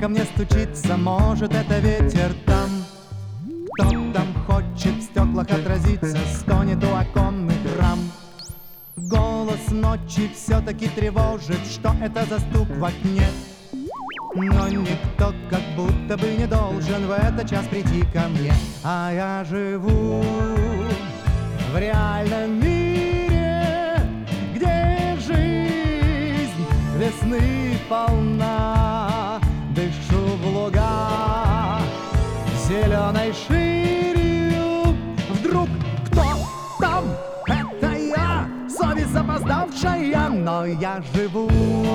ко мне стучится, может, это ветер там. Кто там хочет в стеклах отразиться, стонет у оконных рам. Голос ночи все-таки тревожит, что это за стук в окне. Но никто как будто бы не должен в этот час прийти ко мне. А я живу в реальном мире, где жизнь весны полна. Дышу в луга зеленой ширью. Вдруг кто там? Это я, совесть запоздавшая. Но я живу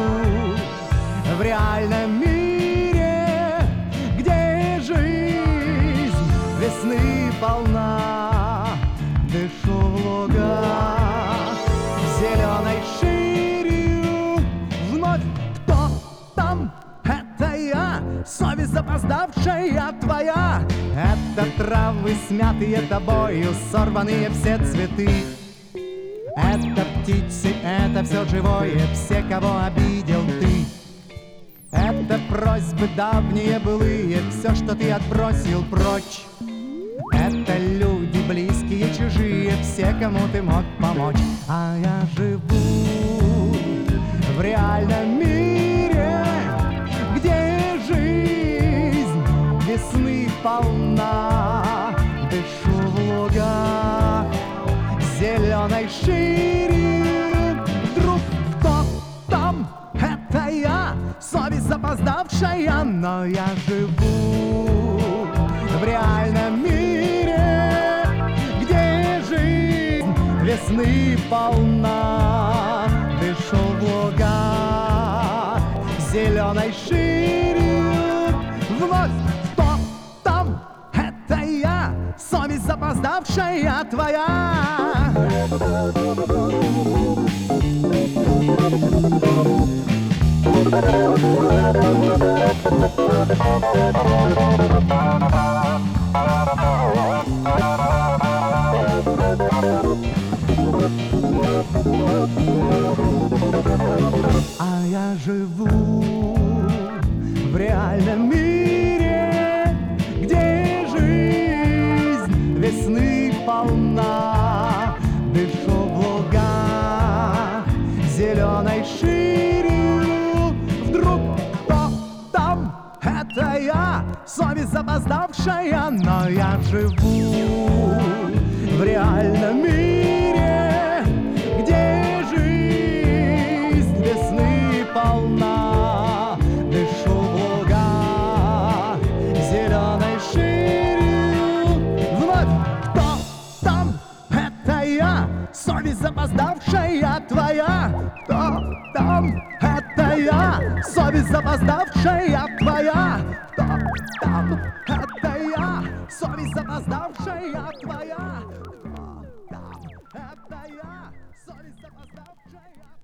в реальном мире, где жизнь весны полна. Дышу в лугах зеленой ширью. Вновь кто там? Это я, совесть запоздавшая твоя. Это травы, смятые тобою, сорванные все цветы. Это птицы, это все живое, все, кого обидел ты. Это просьбы давние былые, все, что ты отбросил прочь. Это люди, близкие, чужие, все, кому ты мог помочь. А я живу в реальном мире, где жизнь весны полна. Дышу в лугах зеленой ширью. Вдруг кто там? Это я, совесть запоздавшая. Но я живу в реальном мире, где жизнь весны полна. Дышу в лугах зеленой ширью. Вновь кто там? Это я, совесть запоздавшая твоя. А я живу в реальном мире, где жизнь весны полна. Дышу в лугах зеленой ширью. Вдруг кто там? Это я, совесть запоздавшая. Но я живу в реальном мире, где жизнь весны полна. Дышу в лугах зеленой ширью. Вновь кто там? Это я, совесть запоздавшая твоя. Кто там? Это я, совесть запоздавшая твоя. Кто там? Это я, совесть запоздавшая твоя. Кто там? Это я, совесть запоздавшая.